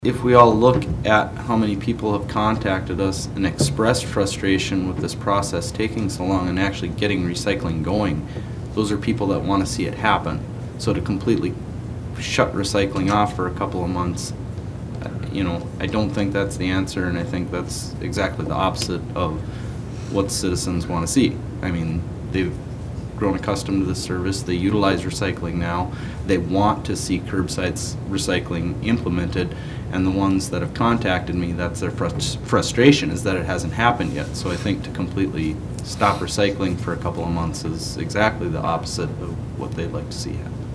If we all look at how many people have contacted us and expressed frustration with this process taking so long and actually getting recycling going, those are people that want to see it happen. So to completely shut recycling off for a couple of months, I don't think that's the answer, and I think that's exactly the opposite of what citizens want to see. I mean, they've grown accustomed to this service. They utilize recycling now. They want to see curbside recycling implemented, and the ones that have contacted me, that's their frustration, is that it hasn't happened yet. So I think to completely stop recycling for a couple of months is exactly the opposite of what they'd like to see happen.